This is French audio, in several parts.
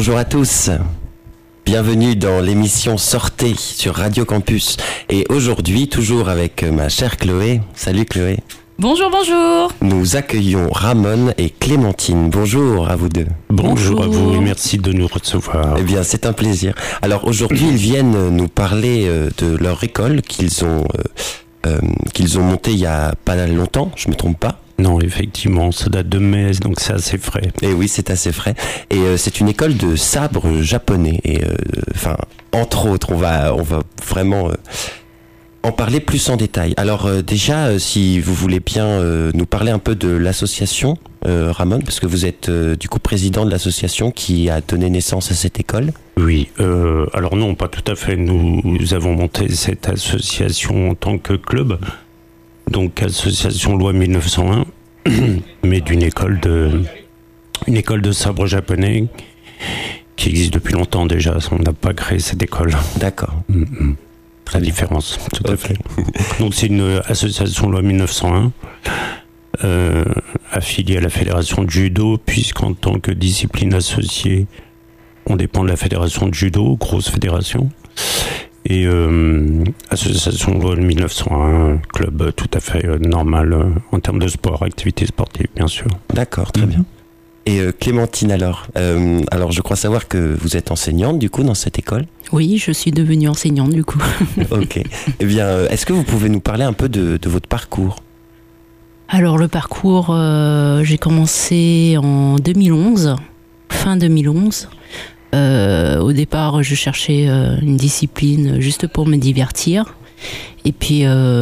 Bonjour à tous. Bienvenue dans l'émission Sortez sur Radio Campus. Et aujourd'hui, toujours avec ma chère Chloé. Salut Chloé. Bonjour, bonjour. Nous accueillons Ramon et Clémentine. Bonjour à vous deux. Bonjour à vous et merci de nous recevoir. Eh bien, c'est un plaisir. Alors aujourd'hui, ils viennent nous parler de leur école qu'ils ont montée il y a pas longtemps, je me trompe pas? Non, effectivement, ça date de mai, donc c'est assez frais. Et oui, c'est assez frais. Et c'est une école de sabre japonais. Et entre autres, on va vraiment en parler plus en détail. Alors déjà, si vous voulez bien nous parler un peu de l'association, Ramon, parce que vous êtes du coup président de l'association qui a donné naissance à cette école. Oui, alors non, pas tout à fait. Nous avons monté cette association en tant que club, donc association loi 1901, mais une école de sabre japonais qui existe depuis longtemps déjà. On n'a pas créé cette école. D'accord. La différence, tout à fait. Donc c'est une association loi 1901, affiliée à la fédération de judo, puisqu'en tant que discipline associée, on dépend de la fédération de judo, grosse fédération. Et association loi 1901, club tout à fait normal en termes de sport, activité sportive, bien sûr. D'accord, très bien. Et Clémentine, alors je crois savoir que vous êtes enseignante du coup dans cette école. Oui, je suis devenue enseignante du coup. Ok. Eh bien, est-ce que vous pouvez nous parler un peu de votre parcours ? Alors le parcours, j'ai commencé en 2011, fin 2011. Au départ, je cherchais une discipline juste pour me divertir. Et puis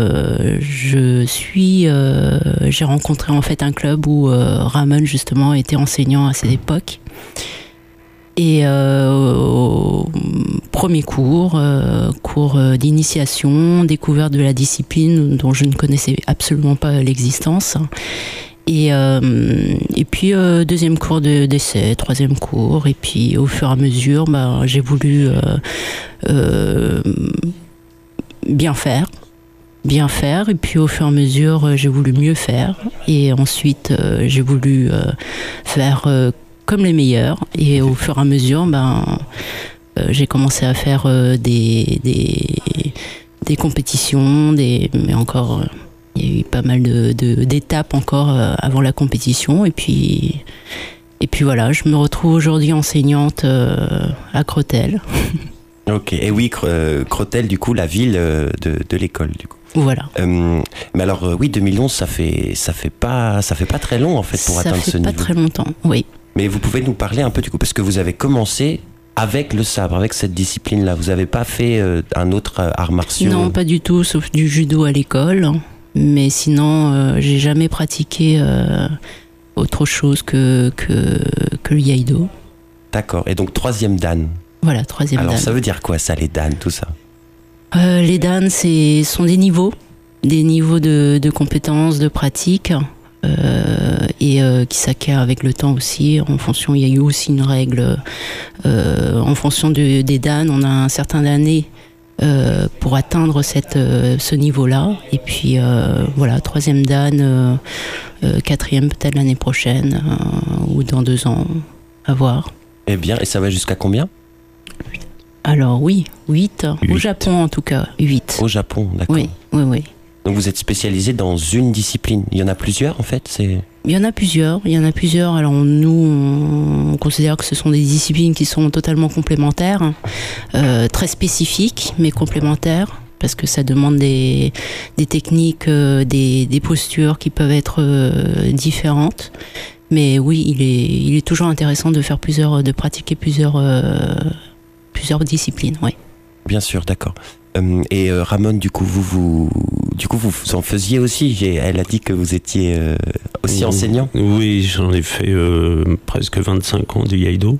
j'ai rencontré en fait un club où Ramon justement était enseignant à cette époque. Et au premier cours d'initiation, découverte de la discipline dont je ne connaissais absolument pas l'existence. Et puis deuxième cours d'essai, troisième cours, et puis au fur et à mesure, j'ai voulu bien faire, et puis au fur et à mesure, j'ai voulu mieux faire, et ensuite j'ai voulu faire comme les meilleurs, et au fur et à mesure, j'ai commencé à faire des compétitions, mais encore... Il y a eu pas mal d'étapes encore avant la compétition. Et puis voilà, je me retrouve aujourd'hui enseignante à Crotel. Ok, et oui, Crotel, du coup, la ville de l'école, du coup. Voilà. Mais alors, oui, 2011, ça fait pas très long, en fait, pour atteindre ce niveau. Ça fait pas très longtemps, oui. Mais vous pouvez nous parler un peu, du coup, parce que vous avez commencé avec le sabre, avec cette discipline-là. Vous n'avez pas fait un autre art martial? Non, pas du tout, sauf du judo à l'école. Mais sinon, j'ai jamais pratiqué autre chose que le iaido. D'accord. Et donc, troisième dan. Voilà, troisième dan. Alors, ça veut dire quoi, ça, les dan, tout ça? Les dan, sont des niveaux de compétences, de pratique, et qui s'acquièrent avec le temps aussi. En fonction, il y a eu aussi une règle. En fonction des dan, on a un certain d'années pour atteindre ce niveau-là. Et puis voilà, troisième dan, quatrième peut-être l'année prochaine ou dans 2 ans, à voir. Eh bien, et ça va jusqu'à combien? Alors oui, 8. Au Japon en tout cas, 8. Au Japon, d'accord. Oui. Donc vous êtes spécialisé dans une discipline. Il y en a plusieurs en fait? Il y en a plusieurs. Alors nous, on considère que ce sont des disciplines qui sont totalement complémentaires, très spécifiques, mais complémentaires, parce que ça demande des techniques, des postures qui peuvent être différentes. Mais oui, il est toujours intéressant de pratiquer plusieurs disciplines, oui. Bien sûr, d'accord. Et Ramon, du coup, vous en faisiez aussi. Elle a dit que vous étiez aussi enseignant. Oui, j'en ai fait presque 25 ans de iaido.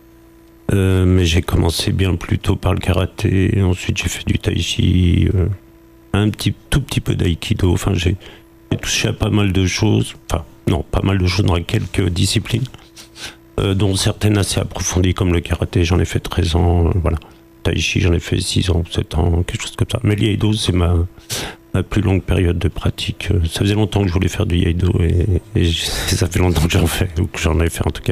Mais j'ai commencé bien plus tôt par le karaté. Ensuite, j'ai fait du tai chi, tout petit peu d'aïkido. Enfin, j'ai touché à pas mal de choses. Enfin, non, pas mal de choses dans quelques disciplines, dont certaines assez approfondies, comme le karaté. J'en ai fait 13 ans, voilà. Tai chi, j'en ai fait 6 ans, 7 ans, quelque chose comme ça. Mais l'iaido, c'est ma plus longue période de pratique. Ça faisait longtemps que je voulais faire du iaido et ça fait longtemps que j'en fais, ou que j'en ai fait en tout cas.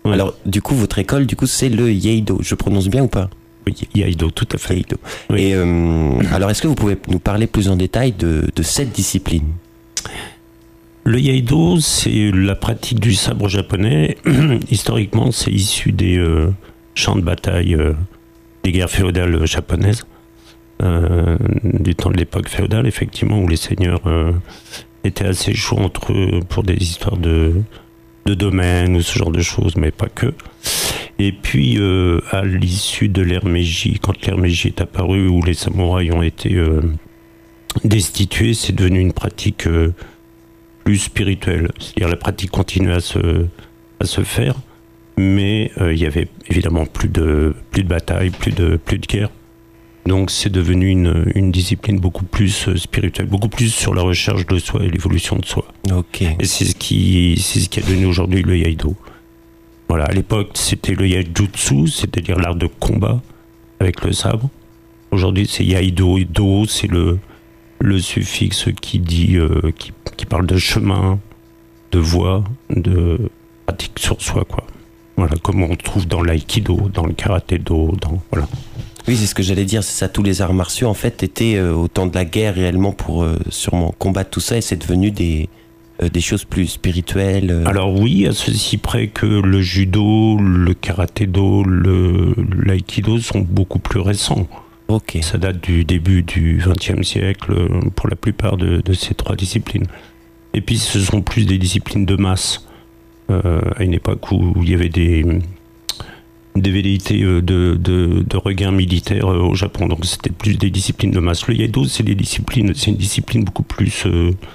Ouais. Alors, du coup, votre école, c'est le Ieido. Je prononce bien ou pas? Oui, Ieido, tout à fait. Ieido. Oui. Et alors, est-ce que vous pouvez nous parler plus en détail de cette discipline? Le Ieido, c'est la pratique du sabre japonais. Historiquement, c'est issu des champs de bataille des guerres féodales japonaises, du temps de l'époque féodale, effectivement, où les seigneurs étaient assez chauds entre eux pour des histoires de domaines ou ce genre de choses, mais pas que. Et puis, à l'issue de l'ère Meiji, quand l'ère Meiji est apparue, où les samouraïs ont été destitués, c'est devenu une pratique plus spirituelle. C'est-à-dire la pratique continuait à se faire, mais il y avait évidemment plus de batailles, plus de guerre. Donc c'est devenu une discipline beaucoup plus spirituelle, beaucoup plus sur la recherche de soi et l'évolution de soi. Ok. Et c'est ce qui est devenu aujourd'hui le Ieido. Voilà, à l'époque c'était le Iaijutsu, c'est-à-dire l'art de combat avec le sabre. Aujourd'hui c'est Ieido. Do, c'est le suffixe qui dit, qui parle de chemin, de voie, de pratique sur soi, quoi. Voilà, comme on trouve dans l'aïkido, dans le karaté-do, voilà. Oui, c'est ce que j'allais dire, c'est ça, tous les arts martiaux en fait étaient au temps de la guerre réellement pour sûrement combattre tout ça, et c'est devenu des choses plus spirituelles. Alors oui, à ceci près que le judo, le karaté-do, l'aïkido sont beaucoup plus récents. Ok. Ça date du début du XXe siècle pour la plupart de ces trois disciplines. Et puis ce sont plus des disciplines de masse, à une époque où il y avait des velléités de regain militaire au Japon. Donc c'était plus des disciplines de masse. Le Ieido, c'est une discipline beaucoup plus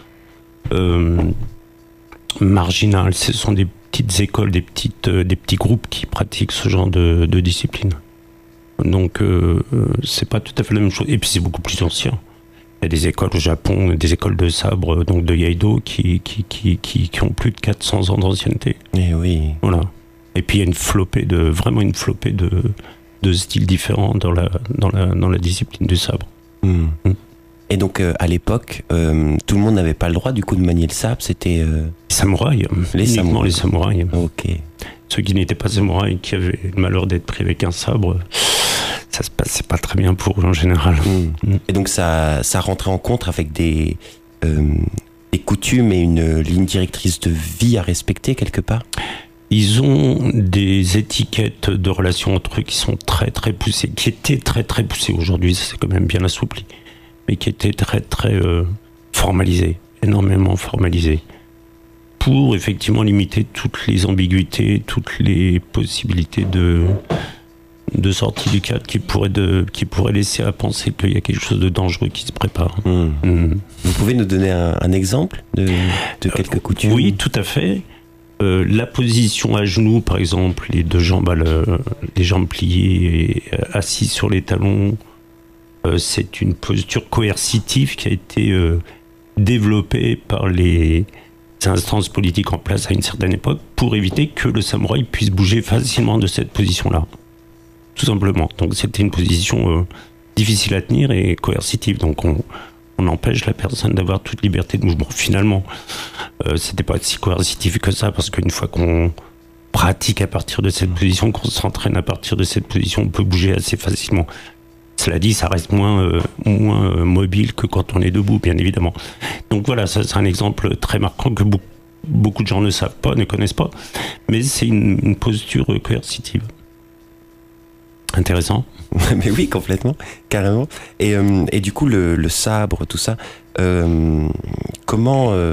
marginale. Ce sont des petites écoles, des petits groupes qui pratiquent ce genre de discipline. Donc c'est pas tout à fait la même chose. Et puis c'est beaucoup plus ancien. Il y a des écoles au Japon, des écoles de sabre, donc de Ieido, qui ont plus de 400 ans d'ancienneté. Et oui. Voilà. Et puis il y a vraiment une flopée de styles différents dans la discipline du sabre. Mm. Et donc à l'époque, tout le monde n'avait pas le droit du coup de manier le sabre, c'était les samouraïs. Uniquement les samouraïs. Ok. Ceux qui n'étaient pas samouraïs, qui avaient le malheur d'être pris avec un sabre, ça se passait pas très bien pour eux en général. Mm. Et donc ça rentrait en contre avec des coutumes et une ligne directrice de vie à respecter quelque part. Ils ont des étiquettes de relations entre eux qui sont très très poussées, qui étaient très très poussées. Aujourd'hui, ça s'est quand même bien assoupli, mais qui étaient très très formalisées, énormément formalisées, pour effectivement limiter toutes les ambiguïtés, toutes les possibilités de sortie du cadre qui pourrait laisser à penser qu'il y a quelque chose de dangereux qui se prépare. Vous pouvez nous donner un exemple de quelques coutumes? Oui, tout à fait. La position à genoux, par exemple, les deux jambes, les jambes pliées et assises sur les talons, c'est une posture coercitive qui a été développée par les instances politiques en place à une certaine époque pour éviter que le samouraï puisse bouger facilement de cette position-là. Tout simplement. Donc c'était une position difficile à tenir et coercitive. Donc on empêche la personne d'avoir toute liberté de mouvement. Finalement, c'était pas si coercitif que ça, parce qu'une fois qu'on pratique à partir de cette position, qu'on s'entraîne à partir de cette position, on peut bouger assez facilement. Cela dit, ça reste moins mobile que quand on est debout, bien évidemment. Donc voilà, ça c'est un exemple très marquant que beaucoup de gens ne savent pas, ne connaissent pas, mais c'est une posture coercitive. Intéressant. Mais oui, complètement, carrément. Et du coup, le sabre, tout ça, comment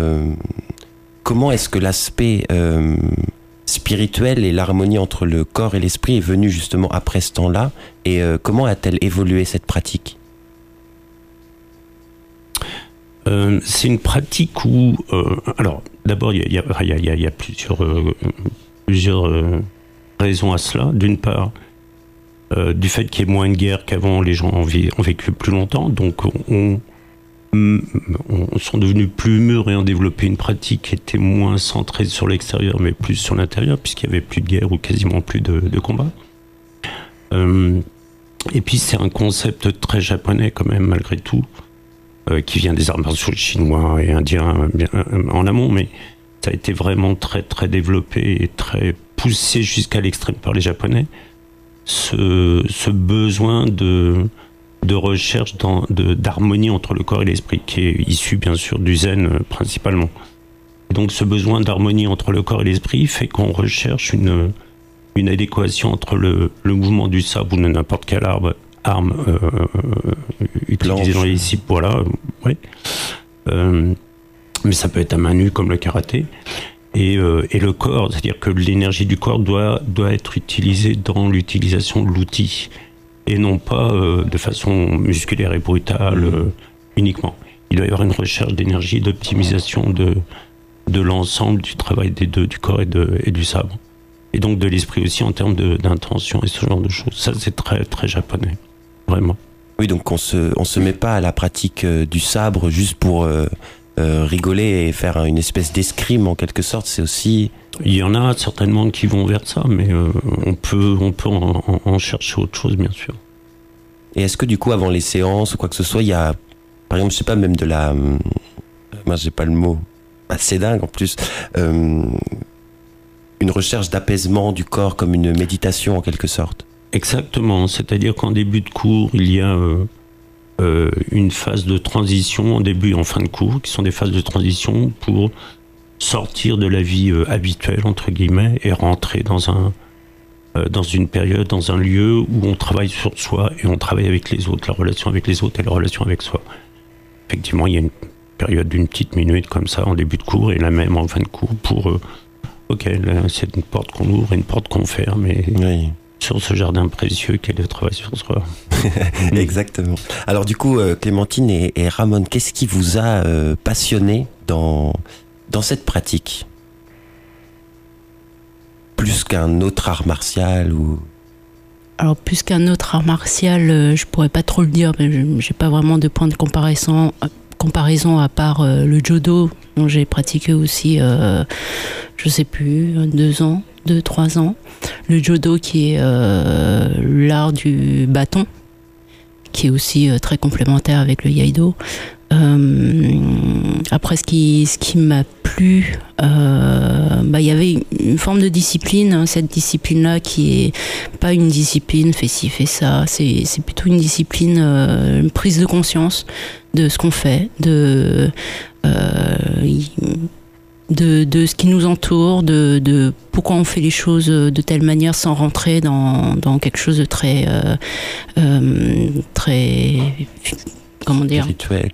est-ce que l'aspect spirituel et l'harmonie entre le corps et l'esprit est venu justement après ce temps-là, et comment a-t-elle évolué cette pratique? C'est une pratique où... alors, d'abord, il y a plusieurs raisons à cela. D'une part, du fait qu'il y ait moins de guerre qu'avant, les gens ont vécu plus longtemps, donc on sont devenus plus mûrs et ont développé une pratique qui était moins centrée sur l'extérieur, mais plus sur l'intérieur, puisqu'il n'y avait plus de guerre ou quasiment plus de combats. Et puis c'est un concept très japonais quand même, malgré tout, qui vient des arts martiaux chinois et indiens bien en amont, mais ça a été vraiment très très développé et très poussé jusqu'à l'extrême par les Japonais, ce besoin de recherche d'harmonie entre le corps et l'esprit, qui est issu bien sûr du zen principalement. Et donc ce besoin d'harmonie entre le corps et l'esprit fait qu'on recherche une adéquation entre le mouvement du sabre ou de n'importe quelle arme utilisée dans les disciplines, voilà, ouais. Mais ça peut être à main nue comme le karaté. Et le corps, c'est-à-dire que l'énergie du corps doit être utilisée dans l'utilisation de l'outil, et non pas de façon musculaire et brutale uniquement. Il doit y avoir une recherche d'énergie, d'optimisation de l'ensemble du travail des deux, du corps et du sabre. Et donc de l'esprit aussi en termes d'intention et ce genre de choses. Ça, c'est très, très japonais, vraiment. Oui, donc on se met pas à la pratique du sabre juste pour rigoler et faire une espèce d'escrime en quelque sorte. C'est aussi... Il y en a certainement qui vont vers ça, mais on peut en chercher autre chose, bien sûr. Et est-ce que du coup, avant les séances ou quoi que ce soit, il y a, par exemple, je sais pas, même de la... Moi, j'ai pas le mot. Assez dingue en plus. Une recherche d'apaisement du corps, comme une méditation en quelque sorte. Exactement, c'est-à-dire qu'en début de cours, il y a une phase de transition, en début et en fin de cours, qui sont des phases de transition pour sortir de la vie habituelle, entre guillemets, et rentrer dans une période, dans un lieu où on travaille sur soi et on travaille avec les autres, la relation avec les autres et la relation avec soi. Effectivement, il y a une période d'une petite minute comme ça en début de cours et la même en fin de cours pour... ok, là, c'est une porte qu'on ouvre et une porte qu'on ferme, et oui. Sur ce jardin précieux qu'est le travail sur soi. Exactement. Alors du coup, Clémentine et Ramon, qu'est-ce qui vous a passionné dans cette pratique ? Plus qu'un autre art martial ou... Alors plus qu'un autre art martial, je pourrais pas trop le dire, mais j'ai pas vraiment de point de comparaison à part le judo, dont j'ai pratiqué aussi, je sais plus, 2-3 ans. Le judo qui est l'art du bâton, qui est aussi très complémentaire avec le iaido. Après, ce qui m'a plu, il y avait une forme de discipline, hein, cette discipline-là qui est pas une discipline fait ci, fait ça, c'est plutôt une discipline, une prise de conscience de ce qu'on fait, de ce qui nous entoure, de pourquoi on fait les choses de telle manière sans rentrer dans quelque chose de très comment dire, rituel.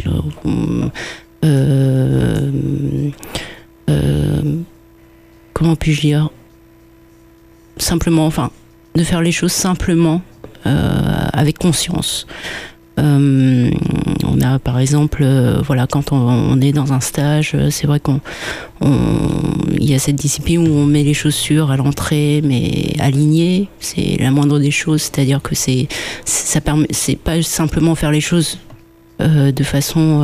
Comment puis-je dire, simplement, enfin, de faire les choses simplement, avec conscience. On a par exemple, voilà, quand on est dans un stage, c'est vrai il y a cette discipline où on met les chaussures à l'entrée, mais alignées, c'est la moindre des choses, c'est-à-dire que c'est pas simplement faire les choses de façon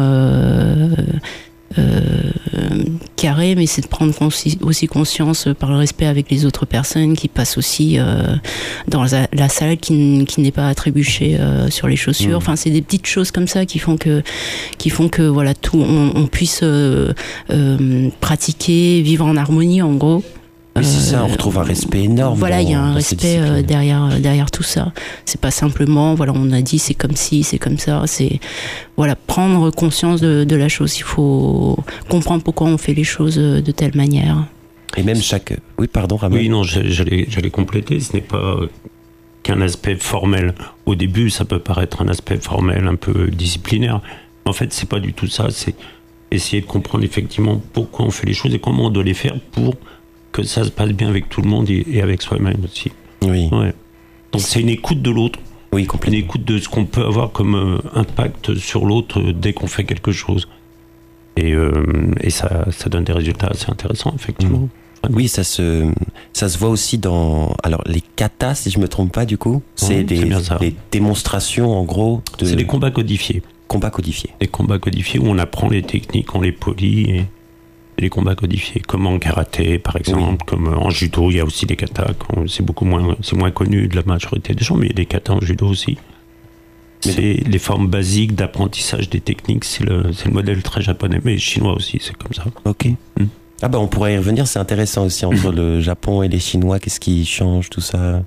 carré, mais c'est de prendre aussi conscience par le respect avec les autres personnes qui passent aussi dans la salle, qui n'est pas à trébucher sur les chaussures. Enfin, c'est des petites choses comme ça qui font que voilà, tout on puisse pratiquer, vivre en harmonie, en gros. Oui, c'est ça, on retrouve un respect énorme. Voilà, il y a un respect derrière tout ça. C'est pas simplement, voilà, on a dit c'est comme ci, c'est comme ça. C'est, voilà, prendre conscience de la chose. Il faut comprendre pourquoi on fait les choses de telle manière. Et même chaque... Oui, pardon, Ramon. Oui, non, j'allais compléter. Ce n'est pas qu'un aspect formel. Au début, ça peut paraître un aspect formel, un peu disciplinaire. En fait, c'est pas du tout ça. C'est essayer de comprendre effectivement pourquoi on fait les choses et comment on doit les faire pour que ça se passe bien avec tout le monde et avec soi-même aussi. Oui. Ouais. Donc c'est une écoute de l'autre. Oui, complètement. Une écoute de ce qu'on peut avoir comme impact sur l'autre dès qu'on fait quelque chose. Et ça donne des résultats assez intéressants, effectivement. Oui, ça se voit aussi dans... Alors, les katas, si je me trompe pas, du coup, c'est des démonstrations, en gros... C'est des combats codifiés. Combats codifiés. Des combats codifiés où on apprend les techniques, on les polit et les combats codifiés, comme en karaté par exemple, comme en judo, il y a aussi des katas, c'est moins connu de la majorité des gens, mais il y a des katas en judo aussi. C'est les formes basiques d'apprentissage des techniques, c'est le modèle très japonais, mais chinois aussi, c'est comme ça. Ok. Ah bah on pourrait y revenir, c'est intéressant aussi entre le Japon et les Chinois, qu'est-ce qui change, tout ça?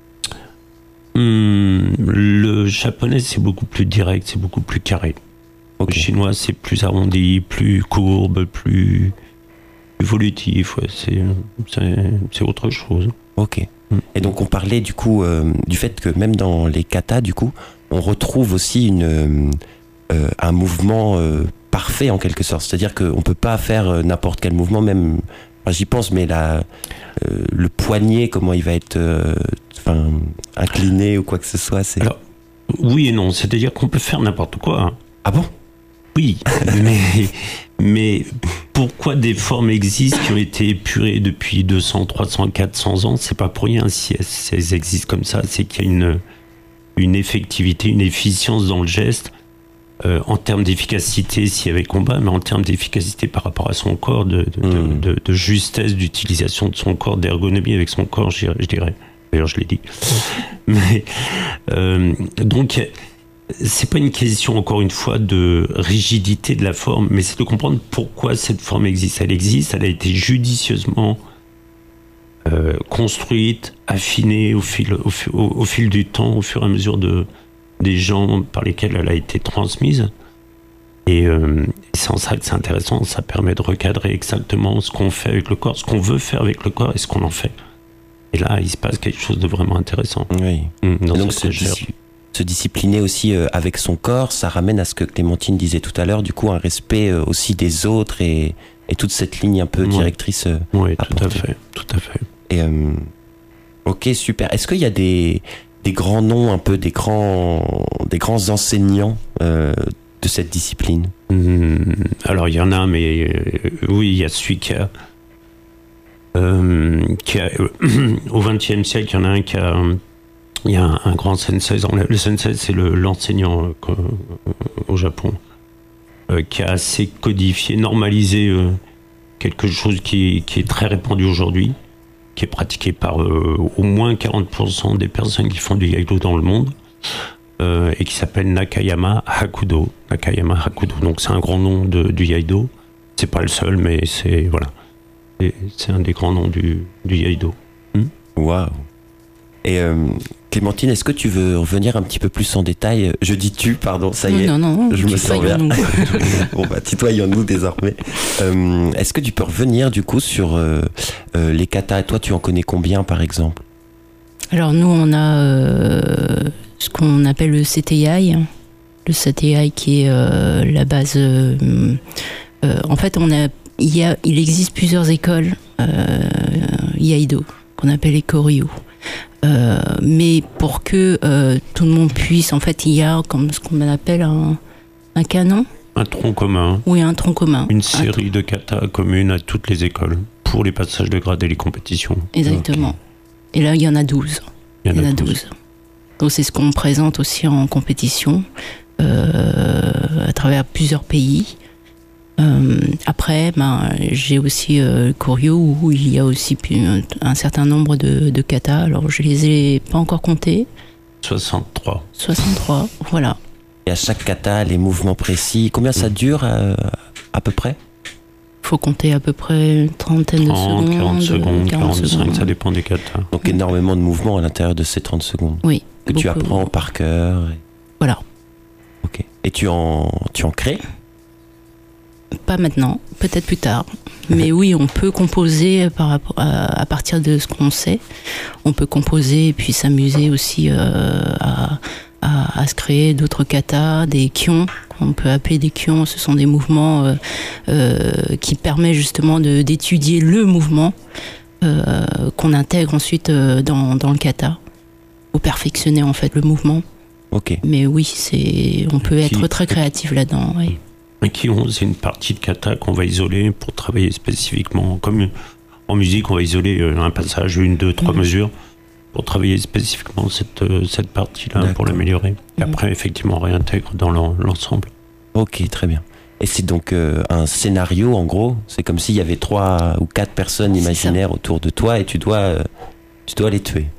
Le japonais, c'est beaucoup plus direct, c'est beaucoup plus carré. Okay. Le chinois, c'est plus arrondi, plus courbe, plus évolutif. Ouais, c'est autre chose. Ok. Et donc on parlait du coup du fait que même dans les katas, du coup, on retrouve aussi un mouvement parfait en quelque sorte. C'est-à-dire qu'on peut pas faire n'importe quel mouvement, même. Enfin, j'y pense, mais le poignet, comment il va être incliné ou quoi que ce soit, c'est... Alors, oui et non, c'est-à-dire qu'on peut faire n'importe quoi. Hein. Ah bon? Oui, mais pourquoi des formes existent qui ont été épurées depuis 200, 300, 400 ans? C'est pas pour rien si elles existent comme ça, c'est qu'il y a une effectivité, une efficience dans le geste. En termes d'efficacité s'il y avait combat, mais en termes d'efficacité par rapport à son corps, de justesse d'utilisation de son corps, d'ergonomie avec son corps, je dirais. D'ailleurs, je l'ai dit. Mais donc, c'est pas une question, encore une fois, de rigidité de la forme, mais c'est de comprendre pourquoi cette forme existe. Elle existe, elle a été judicieusement construite, affinée au fil du temps, au fur et à mesure des gens par lesquels elle a été transmise. Et c'est en ça que c'est intéressant, ça permet de recadrer exactement ce qu'on fait avec le corps, ce qu'on veut faire avec le corps et ce qu'on en fait. Et là, il se passe quelque chose de vraiment intéressant. Oui. Donc se discipliner aussi avec son corps, ça ramène à ce que Clémentine disait tout à l'heure, du coup un respect aussi des autres et toute cette ligne un peu directrice. Oui, tout à fait. Et ok, super. Est-ce qu'il y a des grands noms, un peu des grands enseignants de cette discipline? Alors il y en a, mais oui, il y a celui qui a au XXe siècle, il y en a un il y a un grand sensei. Le sensei, c'est l'enseignant au Japon, qui a assez codifié, normalisé quelque chose qui est très répandu aujourd'hui, qui est pratiqué par au moins 40% des personnes qui font du Iaido dans le monde, et qui s'appelle Nakayama Hakudo. Donc c'est un grand nom du Iaido. C'est pas le seul, mais c'est un des grands noms du Iaido. Waouh. Et Clémentine, est-ce que tu veux revenir un petit peu plus en détail? Je dis tu, pardon, ça y est. Non, je me sens bien. Bon bah, tutoyons-nous désormais. Est-ce que tu peux revenir du coup sur les katas? Toi, tu en connais combien par exemple? Alors nous, on a ce qu'on appelle le CTI. Le CTI qui est la base. En fait, il existe plusieurs écoles Iaido qu'on appelle les Koryu. Mais pour que tout le monde puisse, en fait, il y a comme ce qu'on appelle un canon. Un tronc commun. Oui, un tronc commun. Une série de katas communes à toutes les écoles pour les passages de grade et les compétitions. Exactement. Okay. Et là, il y en a 12. Il y en a 12. Donc c'est ce qu'on présente aussi en compétition à travers plusieurs pays. Après, j'ai aussi Koryu où il y a aussi un certain nombre de katas. Alors, je les ai pas encore comptés. 63, voilà. Et à chaque kata, les mouvements précis. Combien ça dure à peu près? Il faut compter à peu près une trentaine de secondes. 40 secondes, 45, ça dépend des katas. Donc énormément de mouvements à l'intérieur de ces 30 secondes. Oui. Que tu apprends par cœur. Voilà. Ok. Et tu en crées? Pas maintenant, peut-être plus tard. Mais oui, on peut composer à partir de ce qu'on sait. On peut composer et puis s'amuser aussi à se créer d'autres katas, des kyons. On peut appeler des kyons. Ce sont des mouvements qui permettent justement d'étudier le mouvement qu'on intègre ensuite dans le kata pour perfectionner en fait le mouvement. Ok. Mais oui, on peut être très créatif là-dedans. Oui. C'est une partie de kata qu'on va isoler pour travailler spécifiquement. Comme en musique, on va isoler un passage, 1, 2, 3 mesures pour travailler spécifiquement cette partie-là. D'accord. Pour l'améliorer. Et après, effectivement, on réintègre dans l'ensemble. Ok, très bien. Et c'est donc un scénario, en gros. C'est comme s'il y avait 3 ou 4 personnes imaginaires autour de toi et tu dois les tuer.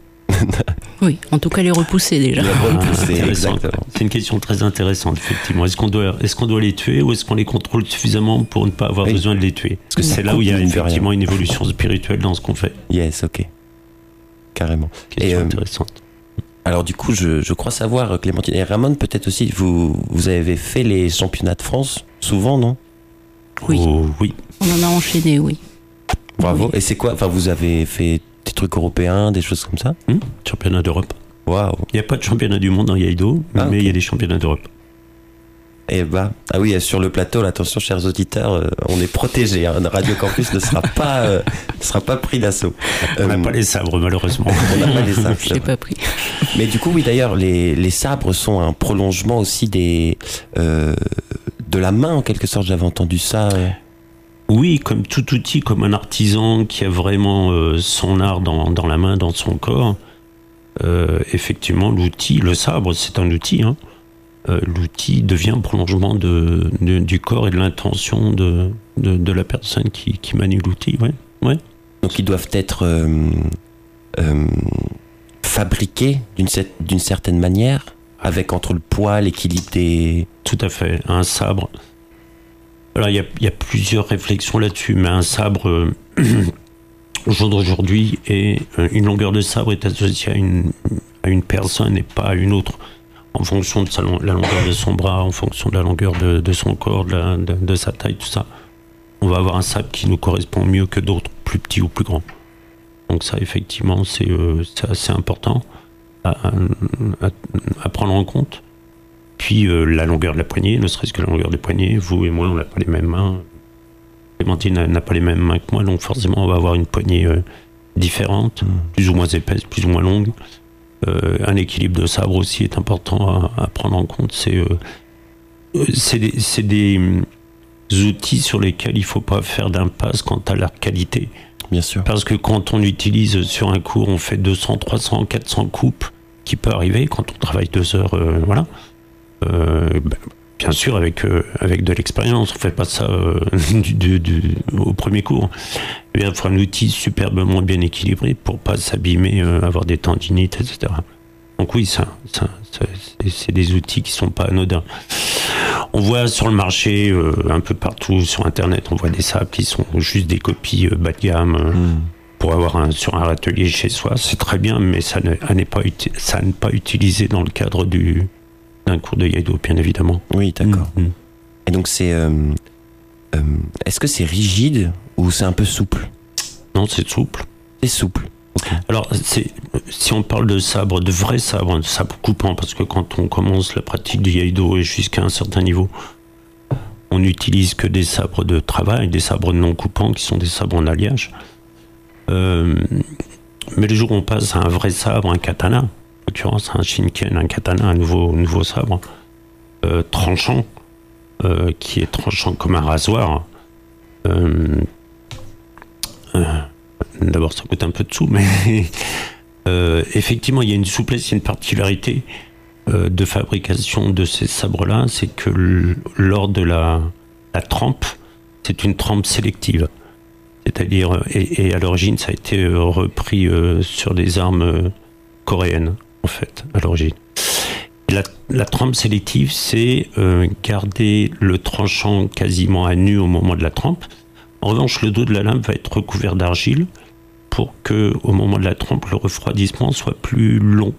Oui, en tout cas les repousser déjà. Les repousser, exactement. C'est une question très intéressante, effectivement. Est-ce qu'on doit les tuer ou est-ce qu'on les contrôle suffisamment pour ne pas avoir besoin de les tuer? Parce que c'est là où il y a effectivement une évolution spirituelle dans ce qu'on fait. Yes, ok. Carrément. Question intéressante. Alors du coup, je crois savoir, Clémentine et Ramon, peut-être aussi, vous avez fait les championnats de France souvent, non? Oui. Oh, oui. On en a enchaîné, oui. Bravo. Oui. Et c'est quoi? Enfin, vous avez fait des trucs européens, des choses comme ça? Championnat d'Europe. Waouh. Il n'y a pas de championnat du monde en Iaido, mais il y a des championnats d'Europe. Eh bah, ah oui, sur le plateau, là, attention, chers auditeurs, on est protégés. Hein. Radio Campus ne sera pas pris d'assaut. On n'a pas les sabres, malheureusement. On n'a pas les sabres. Je l'ai pas pris. Mais du coup, oui, d'ailleurs, les sabres sont un prolongement aussi de la main, en quelque sorte. J'avais entendu ça. Oui, comme tout outil, comme un artisan qui a vraiment son art dans la main, dans son corps. Effectivement, l'outil, le sabre, c'est un outil. Hein. L'outil devient un prolongement du corps et de l'intention de la personne qui manie l'outil. Ouais. Donc, ils doivent être fabriqués d'une certaine manière, avec entre le poids, l'équilibre des... Tout à fait. Un sabre. Alors, il y a plusieurs réflexions là-dessus, mais un sabre, au jour d'aujourd'hui, une longueur de sabre est associée à une personne et pas à une autre. En fonction de la longueur de son bras, en fonction de la longueur de son corps, de sa taille, tout ça. On va avoir un sabre qui nous correspond mieux que d'autres, plus petits ou plus grands. Donc ça, effectivement, c'est assez important à prendre en compte. Puis la longueur de la poignée, ne serait-ce que la longueur des poignets, vous et moi, on n'a pas les mêmes mains. Clémentine n'a pas les mêmes mains que moi, donc forcément, on va avoir une poignée différente, plus ou moins épaisse, plus ou moins longue. Un équilibre de sabre aussi est important à prendre en compte. C'est des outils sur lesquels il ne faut pas faire d'impasse quant à leur qualité. Bien sûr. Parce que quand on utilise sur un cours, on fait 200, 300, 400 coupes, qui peut arriver quand on travaille 2 heures, voilà. Bien sûr, avec de l'expérience, on ne fait pas ça au premier cours. Il faut un outil superbement bien équilibré pour ne pas s'abîmer, avoir des tendinites, etc. Donc oui, c'est des outils qui ne sont pas anodins. On voit sur le marché, un peu partout sur Internet, on voit des sabres qui sont juste des copies bas de gamme pour avoir sur un atelier chez soi. C'est très bien, mais ça n'est pas utilisé dans le cadre d'un cours de Iaido, bien évidemment. Oui, d'accord. Et donc est-ce que c'est rigide ou c'est un peu souple? Non, c'est souple. C'est souple. Okay. Alors, si on parle de sabre, de vrai sabre, de sabre coupant, parce que quand on commence la pratique du Iaido et jusqu'à un certain niveau, on n'utilise que des sabres de travail, des sabres non coupants qui sont des sabres en alliage. Mais le jour où on passe à un vrai sabre, un katana, en l'occurrence un shinken, un katana, un nouveau sabre, tranchant, qui est tranchant comme un rasoir. D'abord, ça coûte un peu de sous, mais effectivement, il y a une souplesse, il y a une particularité de fabrication de ces sabres-là, c'est que lors de la trempe, c'est une trempe sélective. C'est-à-dire, et à l'origine, ça a été repris sur des armes coréennes, en fait, à l'origine. La trempe sélective, c'est garder le tranchant quasiment à nu au moment de la trempe. En revanche, le dos de la lame va être recouvert d'argile pour que, au moment de la trempe, le refroidissement soit plus long.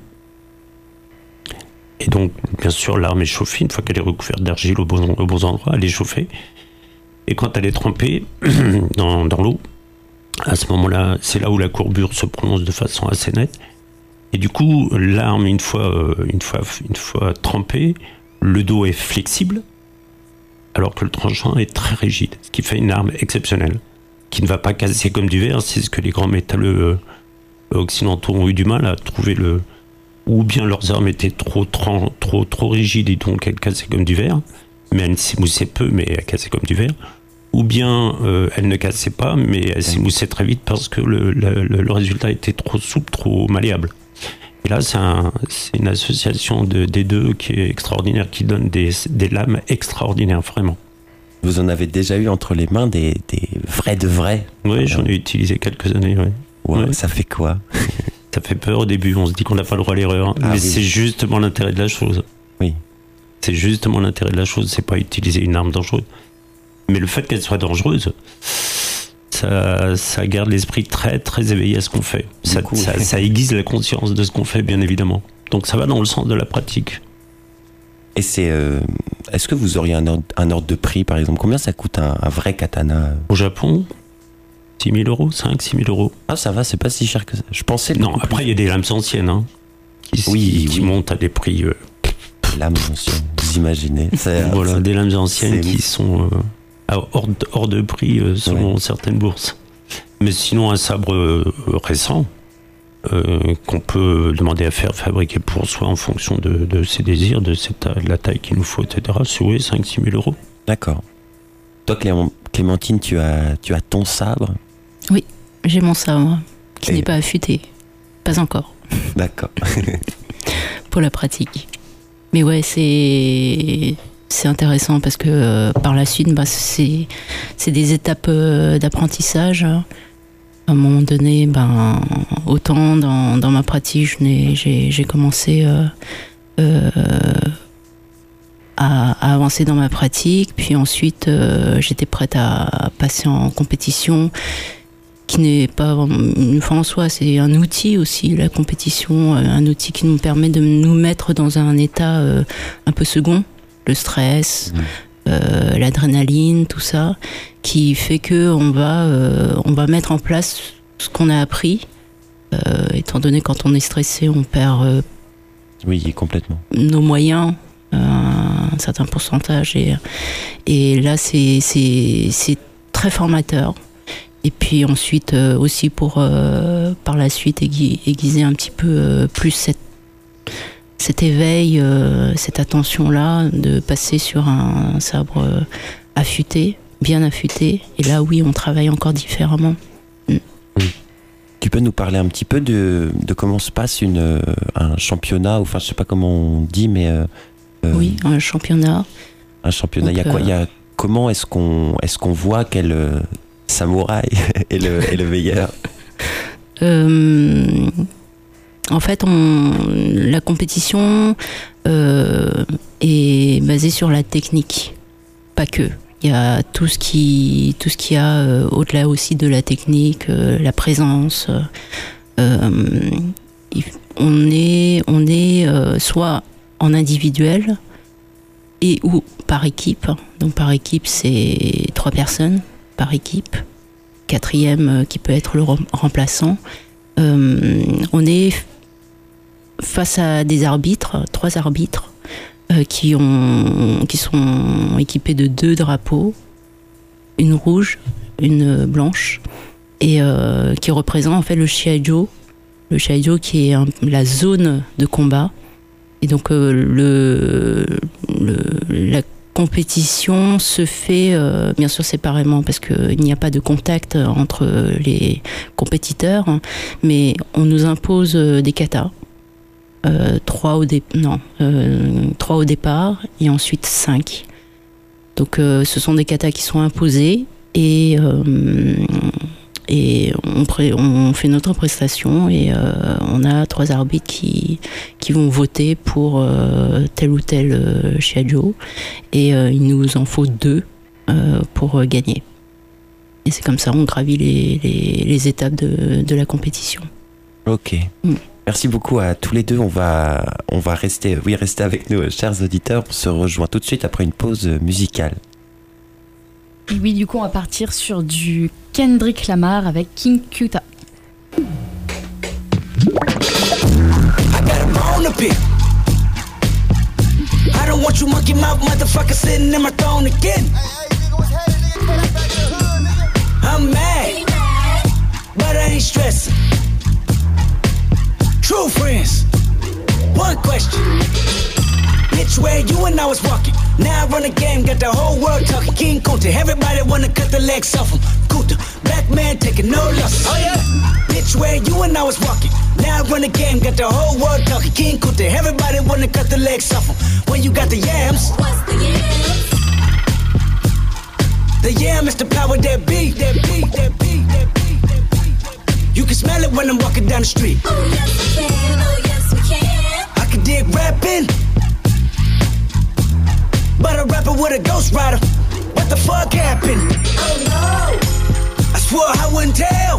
Et donc, bien sûr, l'arme est chauffée. Une fois qu'elle est recouverte d'argile au bon endroit, elle est chauffée. Et quand elle est trempée dans l'eau, à ce moment-là, c'est là où la courbure se prononce de façon assez nette. Et du coup, l'arme, une fois trempée, le dos est flexible, alors que le tranchant est très rigide, ce qui fait une arme exceptionnelle, qui ne va pas casser comme du verre. C'est ce que les grands métalleux occidentaux ont eu du mal à trouver ou bien leurs armes étaient trop rigides et donc elles cassaient comme du verre, mais elles s'émoussaient peu, mais elles cassaient comme du verre. Ou bien elles ne cassaient pas, mais elles s'émoussaient très vite parce que le résultat était trop souple, trop malléable. Et là, c'est une association des deux qui est extraordinaire, qui donne des lames extraordinaires, vraiment. Vous en avez déjà eu entre les mains des vrais de vrais? Oui, j'en ai utilisé quelques années, oui. Wow, ouais. Ça fait quoi? Ça fait peur au début, on se dit qu'on n'a pas le droit à l'erreur, mais c'est justement l'intérêt de la chose. Oui. C'est justement l'intérêt de la chose, c'est pas utiliser une arme dangereuse. Mais le fait qu'elle soit dangereuse, ça garde l'esprit très très éveillé à ce qu'on fait. Ça aiguise la conscience de ce qu'on fait, bien évidemment. Donc ça va dans le sens de la pratique. Et est-ce que vous auriez un ordre de prix, par exemple? Combien ça coûte un vrai katana? Au Japon, 6 000 euros, 5-6 000 euros. Ah, ça va, c'est pas si cher que ça. Je pensais. Non, après, il y a des lames anciennes, hein, qui montent à des prix. Lames anciennes, vous imaginez. Voilà, des lames anciennes qui sont hors de prix selon certaines bourses. Mais sinon, un sabre récent, qu'on peut demander à faire fabriquer pour soi en fonction de ses désirs, de la taille qu'il nous faut, etc. C'est 5-6 000 euros. D'accord. Toi, Clémentine, tu as ton sabre? Oui, j'ai mon sabre, qui n'est pas affûté. Pas encore. D'accord. Pour la pratique. Mais ouais, c'est intéressant parce que par la suite, c'est des étapes d'apprentissage. À un moment donné, autant dans ma pratique, j'ai commencé à avancer dans ma pratique, puis ensuite j'étais prête à passer en compétition, qui n'est pas une fin en soi, c'est un outil aussi, la compétition, un outil qui nous permet de nous mettre dans un état un peu second, le stress, l'adrénaline, tout ça, qui fait que on va mettre en place ce qu'on a appris, étant donné quand on est stressé, on perd complètement nos moyens, un certain pourcentage, et là c'est très formateur. Et puis ensuite aussi pour par la suite aiguiser un petit peu plus cet éveil, cette attention-là, de passer sur un sabre affûté, bien affûté. Et là, oui, on travaille encore différemment. Tu peux nous parler un petit peu de comment se passe un championnat, enfin je sais pas comment on dit, mais... oui, un championnat. Un championnat, il y a quoi? Comment est-ce qu'on voit quel samouraï est le meilleur? En fait, la compétition est basée sur la technique, pas que. Il y a tout ce qui a au-delà aussi de la technique, la présence. On est soit en individuel et ou par équipe. Donc par équipe, c'est 3 personnes par équipe. 4e qui peut être le remplaçant. On est face à des arbitres, 3 arbitres qui sont équipés de 2 drapeaux, une rouge, une blanche, et qui représente en fait le shiaijo qui est la zone de combat. Et donc la compétition se fait bien sûr séparément parce qu'il n'y a pas de contact entre les compétiteurs, hein, mais on nous impose des katas, 3 au départ et ensuite 5. Donc ce sont des katas qui sont imposés et on fait notre prestation et on a 3 arbitres qui vont voter pour tel ou tel shiaijo et il nous en faut 2 pour gagner. Et c'est comme ça on gravit les étapes de la compétition. Ok. Merci beaucoup à tous les deux. On va rester avec nous, chers auditeurs. On se rejoint tout de suite après une pause musicale. Et oui, du coup, on va partir sur du Kendrick Lamar avec King Kuta. I got him on a bit. I don't want you monkey mouth motherfucker sitting in my throne again. I'm mad, but I ain't stressing. True friends, one question. Bitch, where you and I was walking. Now I run the game, got the whole world talking. King Kunta, everybody wanna cut the legs off him. Kunta, black man taking no losses. Oh yeah. Bitch, where you and I was walking. Now I run the game, got the whole world talking. King Kunta, everybody wanna cut the legs off him. When you got the yams. What's the yams? The yam is the power that beat, that beat, that beat, that beat, that beat, that beat. You can smell it when I'm walking down the street. Oh yes we can, oh yes we can. I can dig rapping, but a rapper with a ghost rider. What the fuck happened? Oh no. I swore I wouldn't tell.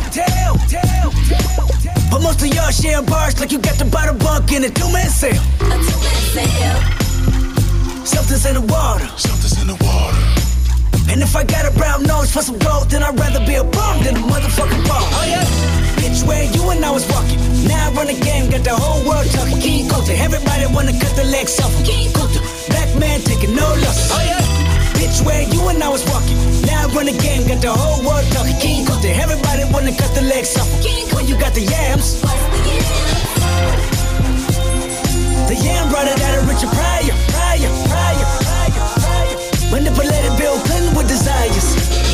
But most of y'all sharing bars like you got to buy the bunk in a two-man sale. A two-man sale. Something's in the water. And if I got a brown nose for some gold, then I'd rather be a bum than a motherfucking bum. Oh yeah? Bitch, where you and I was walking. Now I run the game, got the whole world talking. King Coulter, everybody wanna cut the legs off him. King Coulter, black man taking no losses. Oh yeah? Bitch, where you and I was walking. Now I run the game, got the whole world talking. King Coulter, everybody wanna cut the legs off him. When you got the yams. The yam brought it out of Richard Pryor. Manipulated Bill Clinton with desires.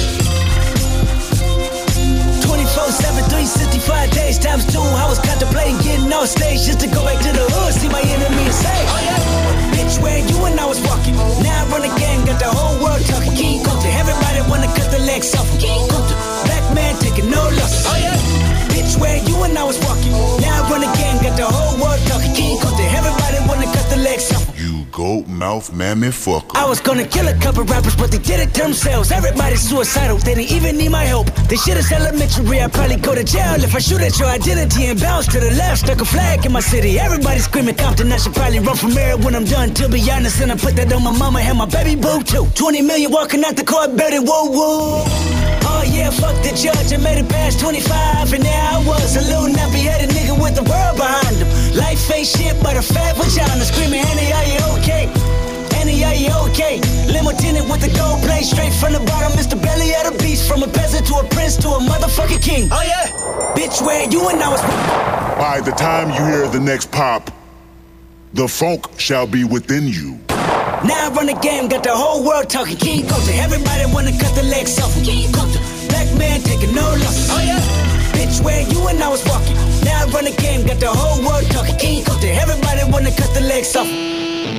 24/7, 365 days times 2. I was contemplating getting off stage just to go back to the hood, see my enemy and say, oh yeah. Bitch, where you and I was walking. Now I run the game, got the whole world talking. King Coulter, everybody wanna cut the legs off him. King Coulter, black man taking no losses. Oh yeah. Bitch, where you and I was walking. Now I run the game, got the whole world talking. King Coulter, everybody wanna cut the legs off him. Goat mouth mammy fucker. I was gonna kill a couple rappers, but they did it themselves. Everybody's suicidal, they didn't even need my help. This shit is elementary, I'd probably go to jail if I shoot at your identity and bounce to the left. Stuck a flag in my city, everybody screaming Compton. I should probably run from here when I'm done, to be honest. And I put that on my mama and my baby boo too. 20 million walking out the court, better whoa whoa. Oh yeah, fuck the judge, I made it past 25. And there I was, a little nappy-headed nigga with the world behind him. Life ain't shit but a fat vagina. Screaming, Annie, are you okay? Annie, are you okay? Limo tinted with the gold plate. Straight from the bottom, Mr. Belly of the beast. From a peasant to a prince to a motherfucking king. Oh yeah? Bitch, where you and I was... By the time you hear the next pop, the funk shall be within you. Now I run the game, got the whole world talking. King Coulter, everybody wanna cut the legs off him. King Coulter, black man taking no losses. Oh yeah? Bitch, where you and I was walking. Now I run the game, got the whole world talking. King Coulter, everybody wanna cut the legs off him.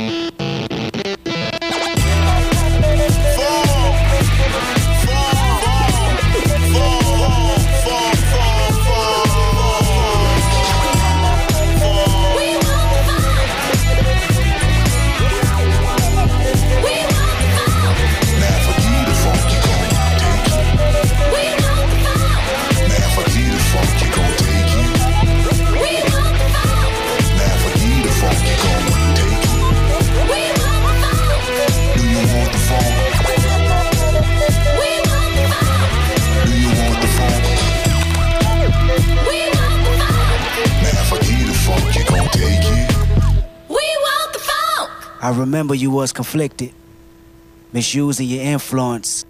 I remember you was conflicted, misusing your influence.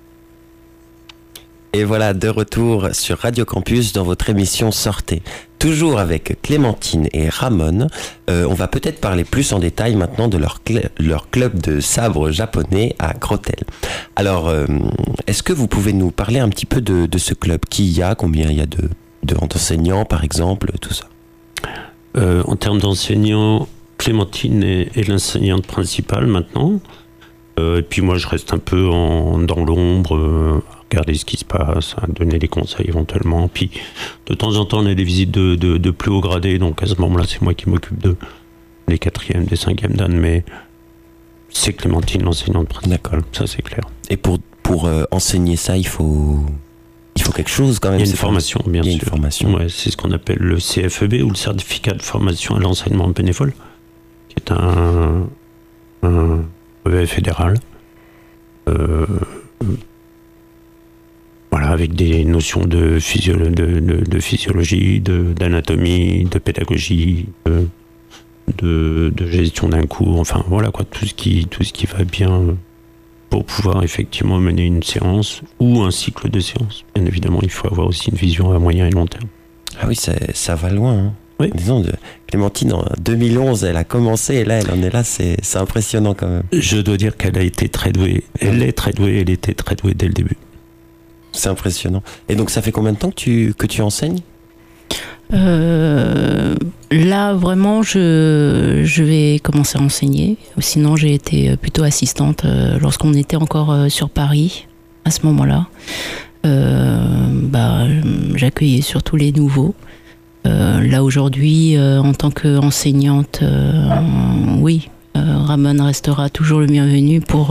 Et voilà, de retour sur Radio Campus dans votre émission Sortez. Toujours avec Clémentine et Ramon. On va peut-être parler plus en détail maintenant de leur club de sabre japonais à Crotel. Alors, est-ce que vous pouvez nous parler un petit peu de ce club? Qui y a? Combien il y a d'enseignants, par exemple, tout ça? En termes d'enseignants, Clémentine est l'enseignante principale maintenant. Et puis moi, je reste un peu dans l'ombre, à regarder ce qui se passe, à donner des conseils éventuellement. Puis de temps en temps, on a des visites de plus haut gradé. Donc à ce moment-là, c'est moi qui m'occupe des 4e, des 5e dan. Mais c'est Clémentine, l'enseignante principale. Ça, c'est clair. Et pour enseigner ça, il faut quelque chose quand même. Il y a une formation, bien sûr. Il y a une formation. Ouais, c'est ce qu'on appelle le CFEB ou le certificat de formation à l'enseignement bénévole, qui est un brevet fédéral. Voilà, avec des notions de physiologie, d'anatomie, de pédagogie, de gestion d'un cours. Enfin voilà quoi, tout ce qui va bien pour pouvoir effectivement mener une séance ou un cycle de séance. Bien évidemment, il faut avoir aussi une vision à moyen et long terme. Ah oui, ça va loin. Hein. Oui. Disons, Clémentine, en 2011, elle a commencé et là, elle en est là, c'est impressionnant quand même. Je dois dire qu'elle a été très douée. Elle est très douée, elle était très douée dès le début. C'est impressionnant. Et donc, ça fait combien de temps que tu enseignes ? Là, vraiment, je vais commencer à enseigner. Sinon, j'ai été plutôt assistante lorsqu'on était encore sur Paris, à ce moment-là. J'accueillais surtout les nouveaux. là aujourd'hui, en tant qu'enseignante, oui, Ramon restera toujours le bienvenu pour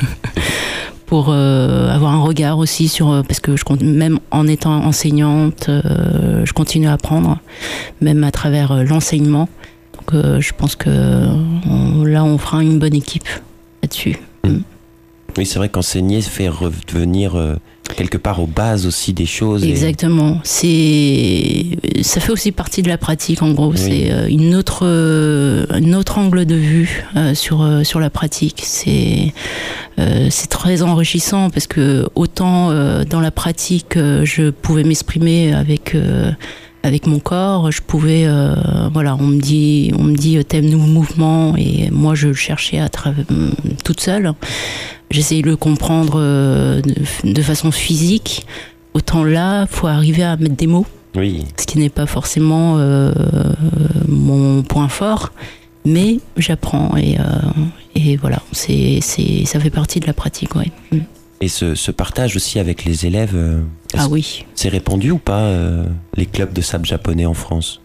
avoir un regard aussi sur, parce que même en étant enseignante, je continue à apprendre, même à travers l'enseignement. Donc je pense que là on fera une bonne équipe là-dessus. Oui, c'est vrai qu'enseigner fait revenir quelque part aux bases aussi des choses. Exactement. Ça fait aussi partie de la pratique, en gros. Oui. C'est un autre angle de vue sur la pratique. C'est très enrichissant parce que autant dans la pratique, je pouvais m'exprimer avec mon corps, je pouvais, voilà, on me dit t'aimes nos mouvements, et moi je le cherchais toute seule. J'essayais de le comprendre de façon physique. Autant là, faut arriver à mettre des mots. Oui. Ce qui n'est pas forcément mon point fort, mais j'apprends et voilà, ça fait partie de la pratique, ouais. Et ce partage aussi avec les élèves, oui. C'est répandu ou pas, les clubs de sable japonais en France?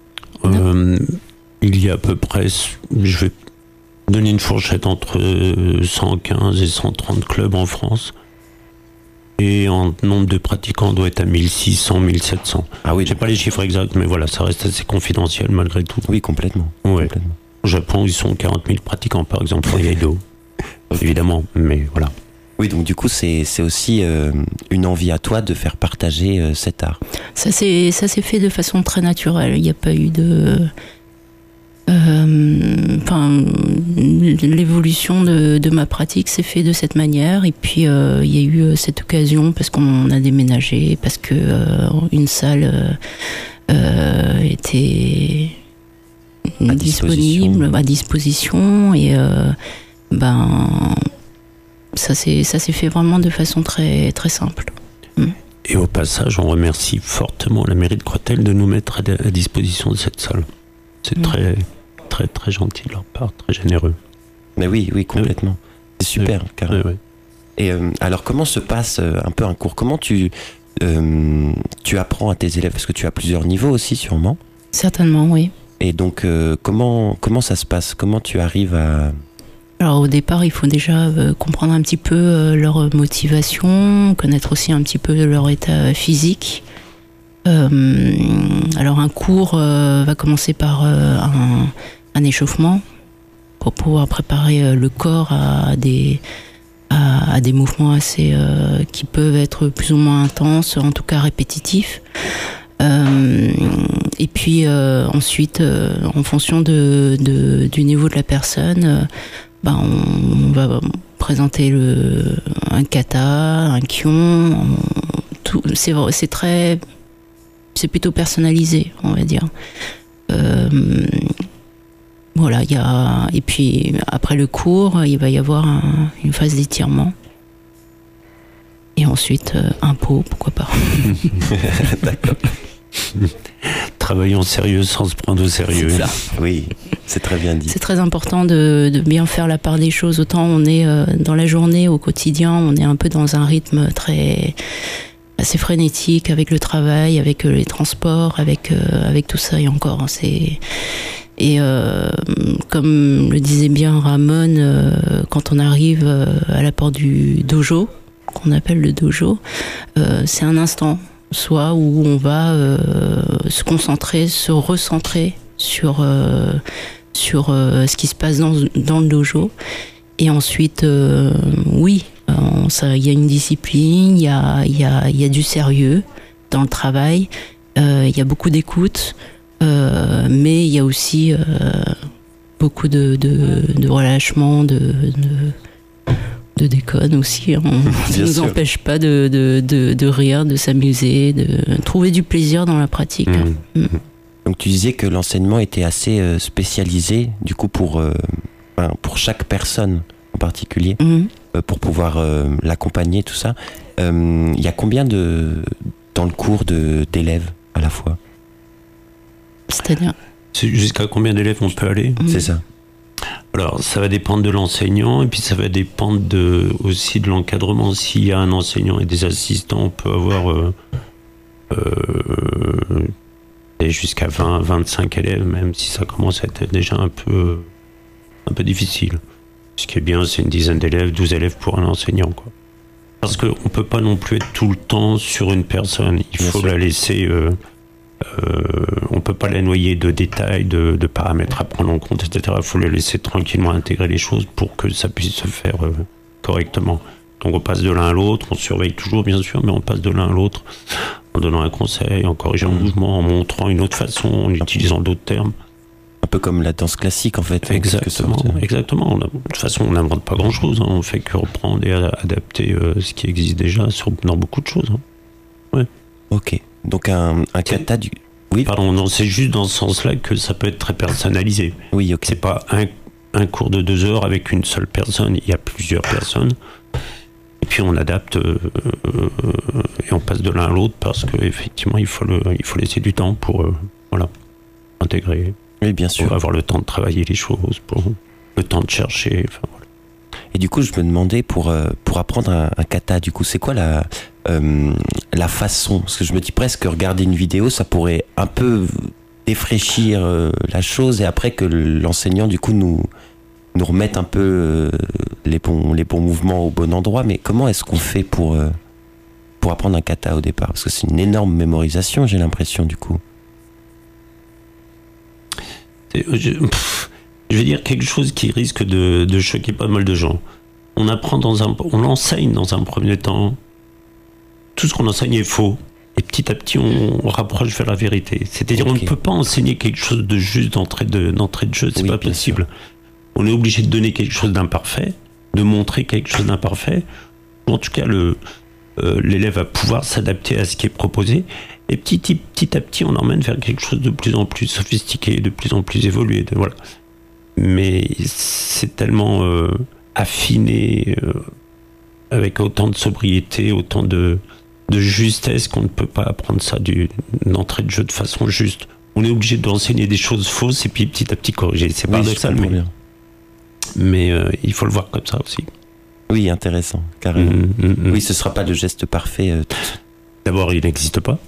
Il y a à peu près, je vais donner une fourchette entre 115 et 130 clubs en France. Et en nombre de pratiquants, on doit être à 1600, 1700. Ah oui. J'ai pas les chiffres exacts, mais voilà, ça reste assez confidentiel malgré tout. Oui, complètement. Ouais. Complètement. Au Japon, ils sont 40 000 pratiquants, par exemple, en Iaido. Évidemment, mais voilà. Oui, donc du coup, c'est aussi une envie à toi de faire partager cet art. Ça s'est fait de façon très naturelle. Il n'y a pas eu de... l'évolution de ma pratique s'est fait de cette manière, et puis il y a eu cette occasion parce qu'on a déménagé, parce que une salle était disponible, à disposition, et ça s'est fait vraiment de façon très très simple. Et au passage, on remercie fortement la mairie de Croitel de nous mettre à disposition de cette salle. C'est très très très gentil de leur part, très généreux. Mais oui, complètement. C'est super, carrément. Oui. Et alors, comment se passe un peu un cours? Comment tu apprends à tes élèves? Parce que tu as plusieurs niveaux aussi, sûrement. Certainement, oui. Et donc, comment ça se passe? Comment tu arrives à... Alors, au départ, il faut déjà comprendre un petit peu leur motivation, connaître aussi un petit peu leur état physique. Alors, un cours va commencer par un échauffement pour pouvoir préparer le corps à des mouvements assez qui peuvent être plus ou moins intenses, en tout cas répétitifs. Et puis ensuite, en fonction du niveau de la personne, on va présenter un kata, un kion. C'est plutôt personnalisé, on va dire. Voilà, et puis après le cours, il va y avoir une phase d'étirement. Et ensuite, un pot, pourquoi pas. D'accord. Travaillons sérieux sans se prendre au sérieux. C'est ça. Oui, c'est très bien dit. C'est très important de bien faire la part des choses. Autant on est dans la journée, au quotidien, on est un peu dans un rythme assez frénétique avec le travail, avec les transports, avec tout ça, et encore. Et comme le disait bien Ramon, quand on arrive à la porte du dojo, qu'on appelle le dojo, c'est un instant, soit où on va se concentrer, se recentrer sur ce qui se passe dans le dojo. Et ensuite, oui, il y a une discipline, il y a du sérieux dans le travail, il y a beaucoup d'écoute, mais il y a aussi beaucoup de relâchement, de déconne aussi. Ça ne nous empêche pas de rire, de s'amuser, de trouver du plaisir dans la pratique. Donc tu disais que l'enseignement était assez spécialisé, du coup pour chaque personne en particulier, pour pouvoir l'accompagner, tout ça. Il y a combien dans le cours d'élèves à la fois? C'est-à-dire? Jusqu'à combien d'élèves on peut aller? C'est ça. Alors, ça va dépendre de l'enseignant, et puis ça va dépendre aussi de l'encadrement. S'il y a un enseignant et des assistants, on peut avoir Et jusqu'à 20, 25 élèves, même si ça commence à être déjà un peu difficile. Ce qui est bien, c'est une dizaine d'élèves, 12 élèves pour un enseignant, quoi. Parce qu'on ne peut pas non plus être tout le temps sur une personne. Il faut la laisser... on ne peut pas la noyer de détails, de paramètres à prendre en compte, etc. Il faut la laisser tranquillement intégrer les choses pour que ça puisse se faire correctement. Donc on passe de l'un à l'autre, on surveille toujours bien sûr, mais on passe de l'un à l'autre en donnant un conseil, en corrigeant le mouvement, en montrant une autre façon, en utilisant d'autres termes. Un peu comme la danse classique en fait. Exactement. De toute façon, on n'invente pas grand-chose, hein. On fait que reprendre et adapter ce qui existe déjà dans beaucoup de choses. Hein. Ouais. Ok. Donc un kata du... Oui. Pardon, non, c'est juste dans ce sens-là que ça peut être très personnalisé. Oui, ok. C'est pas un cours de 2 heures avec une seule personne, il y a plusieurs personnes. Et puis on adapte et on passe de l'un à l'autre parce qu'effectivement, il faut laisser du temps pour intégrer. Oui, bien sûr. Pour avoir le temps de travailler les choses, pour le temps de chercher. Enfin, voilà. Et du coup, je me demandais pour apprendre un kata, du coup, c'est quoi la façon? Parce que je me dis presque que regarder une vidéo, ça pourrait un peu défraîchir la chose et après que l'enseignant, du coup, nous remette un peu les bons mouvements au bon endroit. Mais comment est-ce qu'on fait pour apprendre un kata au départ? Parce que c'est une énorme mémorisation, j'ai l'impression, du coup. Je vais dire quelque chose qui risque de choquer pas mal de gens. On enseigne dans un premier temps. Tout ce qu'on enseigne est faux. Et petit à petit, on rapproche vers la vérité. C'est-à-dire, on ne peut pas enseigner quelque chose de juste d'entrée de jeu. C'est pas possible. On est obligé de donner quelque chose d'imparfait, de montrer quelque chose d'imparfait. En tout cas, l'élève va pouvoir s'adapter à ce qui est proposé. Et petit à petit, on emmène vers quelque chose de plus en plus sophistiqué, de plus en plus évolué. Voilà. Mais c'est tellement affiné, avec autant de sobriété, autant de justesse qu'on ne peut pas apprendre ça d'entrée de jeu de façon juste. On est obligé d'enseigner des choses fausses et puis petit à petit corriger. C'est paradoxal, mais il faut le voir comme ça aussi. Oui, intéressant, carrément. Oui, ce ne sera pas le geste parfait. D'abord, il n'existe pas.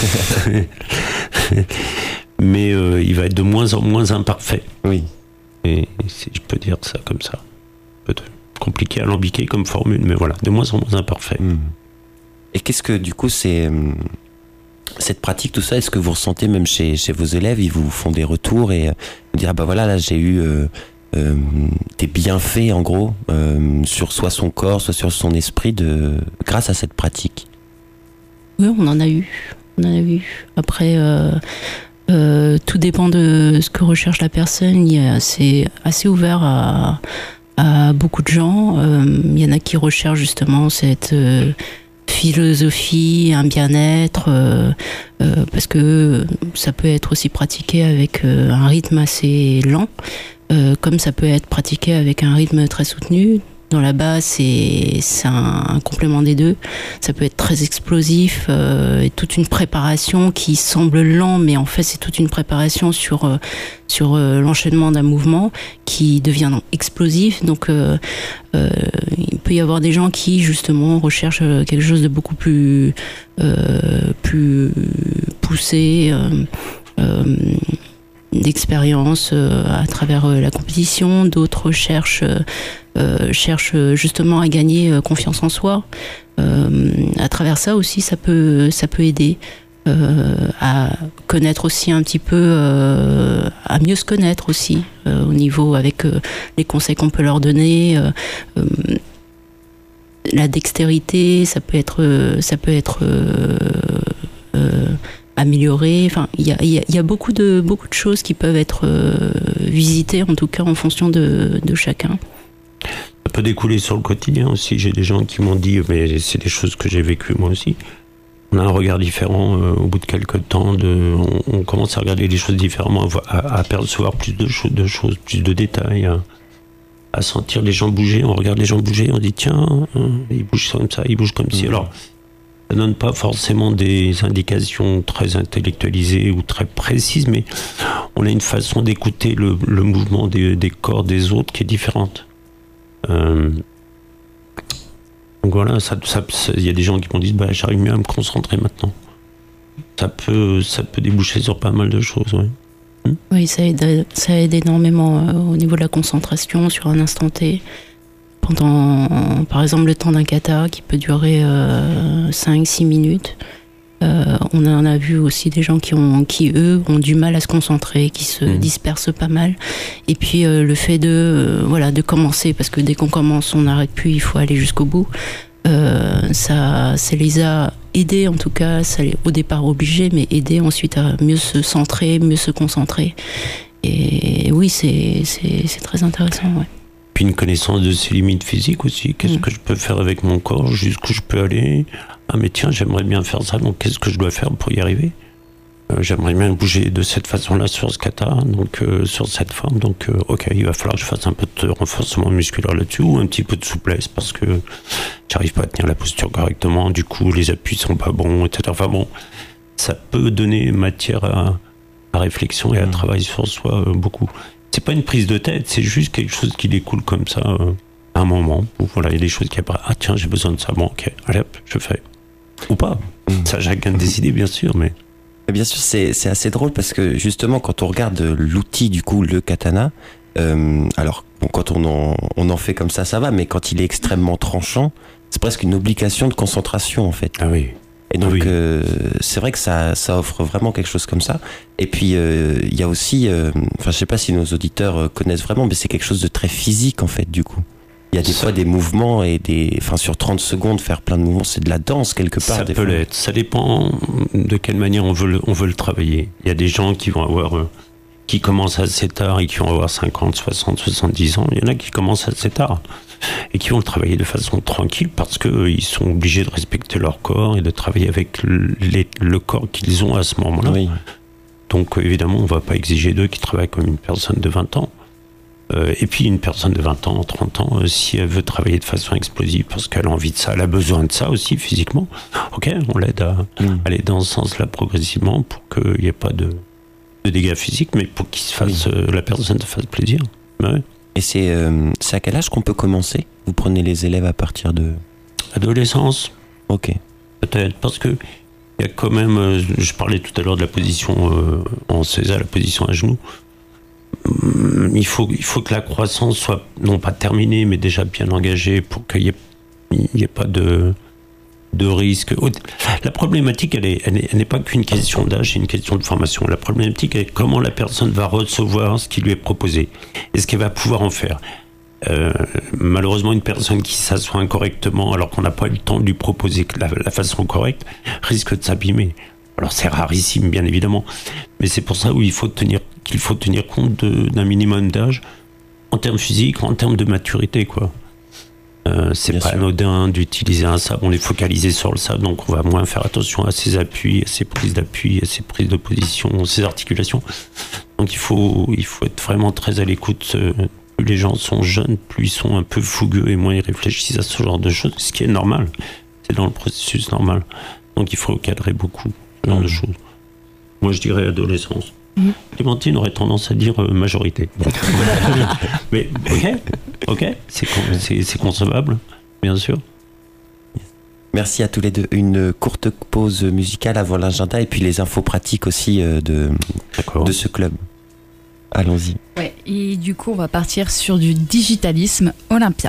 Mais il va être de moins en moins imparfait. Oui. Et si je peux dire ça comme ça. Peut-être compliqué, alambiqué comme formule, mais voilà, de moins en moins imparfait. Et qu'est-ce que, du coup, c'est cette pratique, tout ça, est-ce que vous ressentez même chez vos élèves, ils vous font des retours et vous dire, bah voilà, là, j'ai eu des bienfaits, en gros, sur soit son corps, soit sur son esprit, grâce à cette pratique? Oui, on en a eu. Après, tout dépend de ce que recherche la personne. C'est assez ouvert à beaucoup de gens. Il y en a qui recherchent justement cette philosophie, un bien-être, parce que ça peut être aussi pratiqué avec un rythme assez lent, comme ça peut être pratiqué avec un rythme très soutenu. Dans la base, c'est un complément des deux. Ça peut être très explosif, et toute une préparation qui semble lent, mais en fait, c'est toute une préparation sur l'enchaînement d'un mouvement qui devient donc explosif. Donc, il peut y avoir des gens qui, justement, recherchent quelque chose de beaucoup plus poussé, d'expérience à travers la compétition. D'autres cherchent justement à gagner confiance en soi. À travers ça aussi, ça peut aider à connaître aussi un petit peu, à mieux se connaître aussi au niveau avec les conseils qu'on peut leur donner. La dextérité, ça peut être amélioré. Enfin, il y a beaucoup de choses qui peuvent être visitées, en tout cas en fonction de chacun. Ça peut découler sur le quotidien aussi. J'ai des gens qui m'ont dit, mais c'est des choses que j'ai vécues moi aussi. On a un regard différent au bout de quelques temps. On commence à regarder les choses différemment, à percevoir plus de choses, plus de détails, à sentir les gens bouger. On regarde les gens bouger, on dit tiens, ils bougent comme ça, ils bougent comme ci. Alors, ça donne pas forcément des indications très intellectualisées ou très précises, mais on a une façon d'écouter le mouvement des corps des autres qui est différente. Donc voilà, il y a des gens qui m'ont dit, bah, j'arrive mieux à me concentrer maintenant. ça peut déboucher sur pas mal de choses, ouais. Oui, ça aide énormément au niveau de la concentration sur un instant T. Pendant, par exemple, le temps d'un kata qui peut durer 5-6 minutes. On en a vu aussi des gens qui eux, ont du mal à se concentrer, qui se dispersent pas mal. Et puis le fait de commencer, parce que dès qu'on commence, on n'arrête plus, il faut aller jusqu'au bout. Ça les a aidés, en tout cas, ça les, au départ obligés, mais aidés ensuite à mieux se centrer, mieux se concentrer. Et oui, c'est très intéressant, ouais. Puis une connaissance de ses limites physiques aussi. Qu'est-ce que je peux faire avec mon corps? Jusqu'où je peux aller? Ah mais tiens, j'aimerais bien faire ça, donc qu'est-ce que je dois faire pour y arriver? J'aimerais bien bouger de cette façon-là sur ce kata, donc sur cette forme. Donc ok, il va falloir que je fasse un peu de renforcement musculaire là-dessus, ou un petit peu de souplesse, parce que j'arrive pas à tenir la posture correctement, du coup les appuis sont pas bons, etc. Enfin bon, ça peut donner matière à réflexion et à travail sur soi beaucoup. C'est pas une prise de tête, c'est juste quelque chose qui découle comme ça à un moment où voilà, il y a des choses qui apparaissent. Ah tiens, j'ai besoin de ça. Bon, ok, allez hop, je fais. Ou pas. Ça, chacun décider, bien sûr, mais. Et bien sûr, c'est assez drôle parce que justement, quand on regarde l'outil, du coup, le katana, alors bon, quand on en fait comme ça va, mais quand il est extrêmement tranchant, c'est presque une obligation de concentration en fait. Ah oui. Et donc, oui. c'est vrai que ça offre vraiment quelque chose comme ça. Et puis, il y a aussi, enfin, je sais pas si nos auditeurs connaissent vraiment, mais c'est quelque chose de très physique, en fait, du coup. Il y a des fois des mouvements et enfin, sur 30 secondes, faire plein de mouvements, c'est de la danse, quelque part. Ça peut l'être. Ça dépend de quelle manière on veut le travailler. Il y a des gens qui vont avoir, qui commencent assez tard et qui vont avoir 50, 60, 70 ans. Il y en a qui commencent assez tard et qui vont le travailler de façon tranquille parce qu'ils sont obligés de respecter leur corps et de travailler avec le corps qu'ils ont à ce moment-là. Oui. Donc évidemment, on ne va pas exiger d'eux qu'ils travaillent comme une personne de 20 ans. Et puis une personne de 20 ans, 30 ans, si elle veut travailler de façon explosive parce qu'elle a envie de ça, elle a besoin de ça aussi physiquement, ok, on l'aide à aller dans ce sens-là progressivement pour qu'il n'y ait pas de dégâts physiques, mais pour qu'il se fasse, la personne se fasse plaisir. Ouais. Et c'est à quel âge qu'on peut commencer? Vous prenez les élèves à partir de... Adolescence. Ok. Peut-être, parce que il y a quand même, je parlais tout à l'heure de la position en César, la position à genoux. Il faut que la croissance soit non pas terminée, mais déjà bien engagée pour qu'il n'y ait pas de risque. La problématique, elle n'est pas qu'une question d'âge, c'est une question de formation. La problématique est comment la personne va recevoir ce qui lui est proposé et ce qu'elle va pouvoir en faire. Malheureusement, une personne qui s'assoit incorrectement alors qu'on n'a pas eu le temps de lui proposer la façon correcte risque de s'abîmer. Alors c'est rarissime, bien évidemment, mais c'est pour ça qu'il faut tenir compte d'un minimum d'âge en termes physiques, en termes de maturité, quoi. C'est bien pas sûr. Anodin d'utiliser un sabre, on est focalisé sur le sabre, donc on va moins faire attention à ses appuis, à ses prises d'appui, à ses prises de position, ses articulations. Donc il faut être vraiment très à l'écoute. Plus les gens sont jeunes, plus ils sont un peu fougueux et moins ils réfléchissent à ce genre de choses, ce qui est normal. C'est dans le processus normal. Donc il faut cadrer beaucoup ce genre de choses. Moi je dirais adolescence. Clémentine aurait tendance à dire majorité. Mais ok, c'est concevable, bien sûr. Merci à tous les deux. Une courte pause musicale avant l'agenda et puis les infos pratiques aussi de ce club. Allons-y. Ouais, et du coup, on va partir sur du digitalisme Olympia.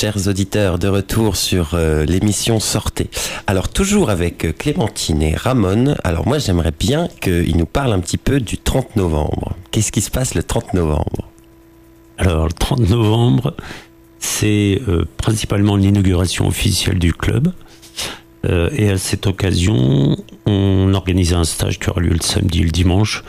chers auditeurs, de retour sur l'émission Sortez. Alors toujours avec Clémentine et Ramon. Alors moi j'aimerais bien qu'ils nous parlent un petit peu du 30 novembre. Qu'est-ce qui se passe le 30 novembre ? Alors le 30 novembre, c'est principalement l'inauguration officielle du club. Et à cette occasion, on organise un stage qui aura lieu le samedi et le dimanche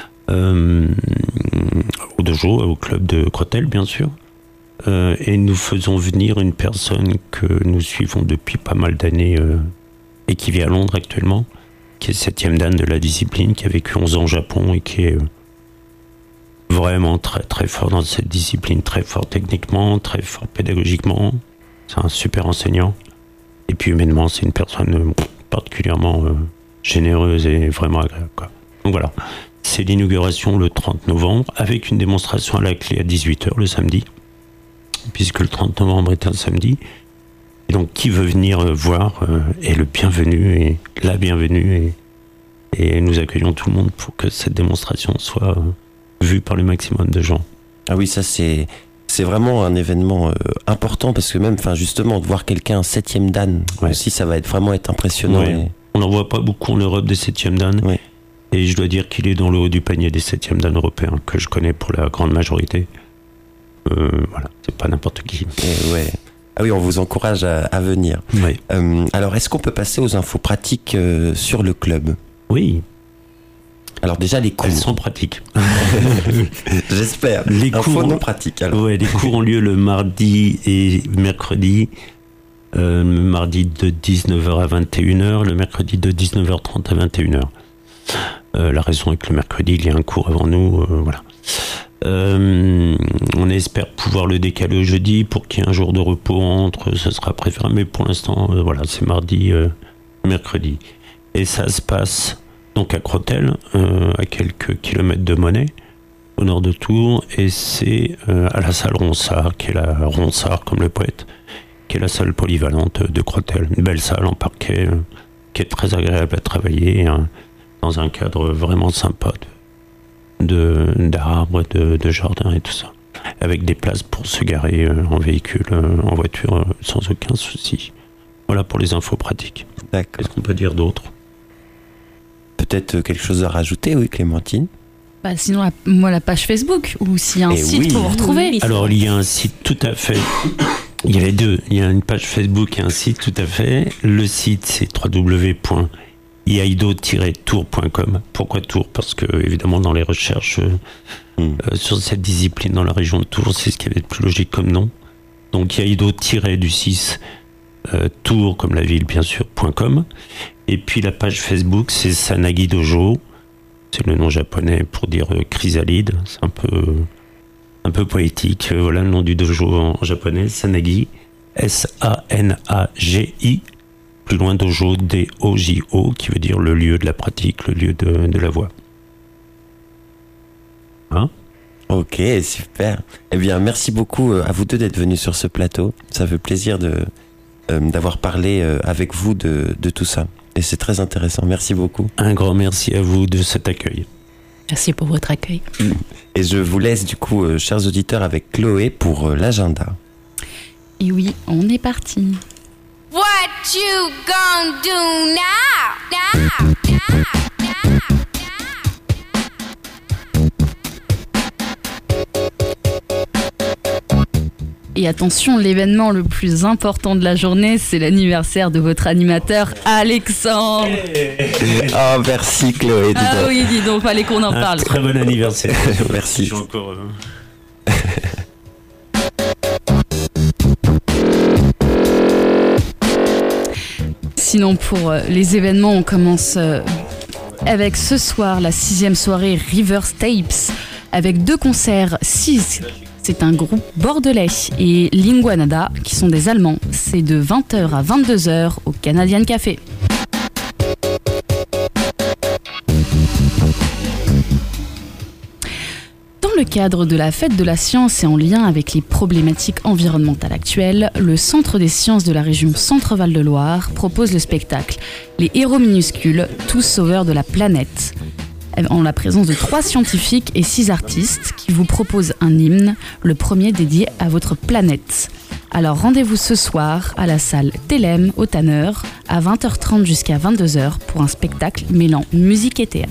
au dojo, au club de Crotel, bien sûr. Et nous faisons venir une personne que nous suivons depuis pas mal d'années et qui vit à Londres actuellement, qui est 7e dan de la discipline, qui a vécu 11 ans au Japon et qui est vraiment très très fort dans cette discipline, très fort techniquement, très fort pédagogiquement. C'est un super enseignant. Et puis humainement, c'est une personne particulièrement généreuse et vraiment agréable, quoi. Donc voilà, c'est l'inauguration le 30 novembre avec une démonstration à la clé à 18h le samedi, puisque le 30 novembre est un samedi. Et donc qui veut venir voir est le bienvenu et la bienvenue. Et nous accueillons tout le monde pour que cette démonstration soit vue par le maximum de gens. Ah oui, ça c'est vraiment un événement important parce que même, enfin justement, de voir quelqu'un 7e dan aussi, ça va vraiment être impressionnant. Ouais. Et... On n'en voit pas beaucoup en Europe des 7e dan. Ouais. Et je dois dire qu'il est dans le haut du panier des 7e dan européens que je connais pour la grande majorité. Voilà, c'est pas n'importe qui. Ouais. Ah oui, on vous encourage à venir. Ouais. Alors, est-ce qu'on peut passer aux infos pratiques sur le club ? Oui. Alors déjà, les cours. Elles sont pratiques. J'espère. Les infos cours non pratiques. Alors. Ouais, les cours ont lieu le mardi et mercredi. Le mardi de 19h à 21h, le mercredi de 19h30 à 21h. La raison est que le mercredi, il y a un cours avant nous. Voilà. On espère pouvoir le décaler au jeudi pour qu'il y ait un jour de repos entre, ce sera préférable, mais pour l'instant, voilà, c'est mardi, mercredi. Et ça se passe donc à Crotel, à quelques kilomètres de Monet, au nord de Tours, et c'est à la salle Ronsard, qui est la Ronsard comme le poète, qui est la salle polyvalente de Crotel. Une belle salle en parquet, qui est très agréable à travailler, dans un cadre vraiment sympa d'arbres, de jardins et tout ça, avec des places pour se garer en véhicule, en voiture, sans aucun souci. Voilà pour les infos pratiques. D'accord. Qu'est-ce qu'on peut dire d'autre ? Peut-être quelque chose à rajouter, oui, Clémentine ? Sinon, la page Facebook, ou s'il y a un site pour vous retrouver. Oui. Alors, il y a un site tout à fait. Il y a les deux. Il y a une page Facebook et un site tout à fait. Le site, c'est www.iaido-tours.com. Pourquoi Tours ? Parce que, évidemment, dans les recherches sur cette discipline dans la région de Tours, c'est ce qui avait de plus logique comme nom. Donc, iaido-du-6, Tours, comme la ville, bien sûr, .com. Et puis, la page Facebook, c'est Sanagi Dojo. C'est le nom japonais pour dire chrysalide. C'est un peu poétique. Voilà le nom du dojo en japonais, Sanagi. S-A-N-A-G-I. Plus loin dojo, D-O-J-O, qui veut dire le lieu de la pratique, le lieu de la voix. Hein ? Ok, super. Eh bien, merci beaucoup à vous deux d'être venus sur ce plateau. Ça fait plaisir d'avoir parlé avec vous de tout ça. Et c'est très intéressant. Merci beaucoup. Un grand merci à vous de cet accueil. Merci pour votre accueil. Et je vous laisse du coup, chers auditeurs, avec Chloé pour l'agenda. Et oui, on est parti. What you gonna do now? Et attention, l'événement le plus important de la journée, c'est l'anniversaire de votre animateur Alexandre. Oh, merci Chloé. Ah oui, dis donc, fallait qu'on en parle. Très bon anniversaire. Merci. Je suis encore... Sinon, pour les événements, on commence avec ce soir la 6e soirée Rivers Tapes, avec 2 concerts. 6, c'est un groupe bordelais, et Linguanada, qui sont des Allemands. C'est de 20h à 22h au Canadian Café. Dans le cadre de la fête de la science et en lien avec les problématiques environnementales actuelles, le Centre des sciences de la région Centre-Val de Loire propose le spectacle Les héros minuscules, tous sauveurs de la planète, en la présence de 3 scientifiques et 6 artistes qui vous proposent un hymne, le premier dédié à votre planète. Alors rendez-vous ce soir à la salle Télème au Tanner à 20h30 jusqu'à 22h pour un spectacle mêlant musique et théâtre.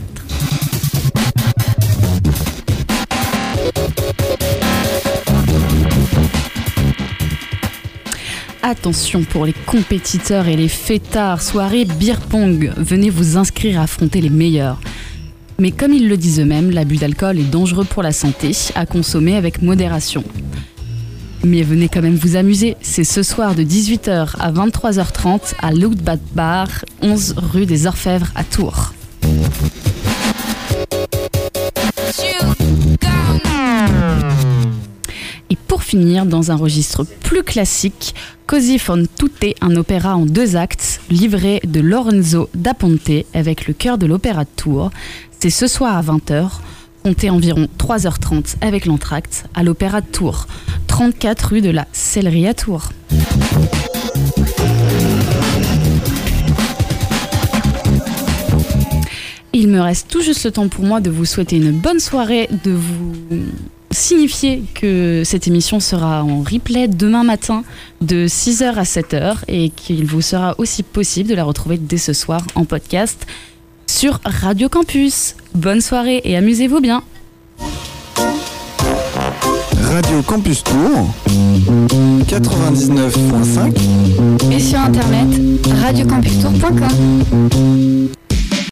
Attention pour les compétiteurs et les fêtards, soirée beer pong, venez vous inscrire à affronter les meilleurs. Mais comme ils le disent eux-mêmes, l'abus d'alcool est dangereux pour la santé, à consommer avec modération. Mais venez quand même vous amuser, c'est ce soir de 18h à 23h30 à l'Outback Bar, 11 rue des Orfèvres à Tours. Et pour finir, dans un registre plus classique, Così fan tutte, un opéra en 2 actes, livré de Lorenzo da Ponte avec le chœur de l'Opéra de Tours. C'est ce soir à 20h, comptez environ 3h30 avec l'entracte à l'Opéra de Tours, 34 rue de la Sellerie à Tours. Il me reste tout juste le temps pour moi de vous souhaiter une bonne soirée, de vous signifier que cette émission sera en replay demain matin de 6h à 7h et qu'il vous sera aussi possible de la retrouver dès ce soir en podcast sur Radio Campus. Bonne soirée et amusez-vous bien. Radio Campus Tours 99.5 et sur internet radiocampustours.com.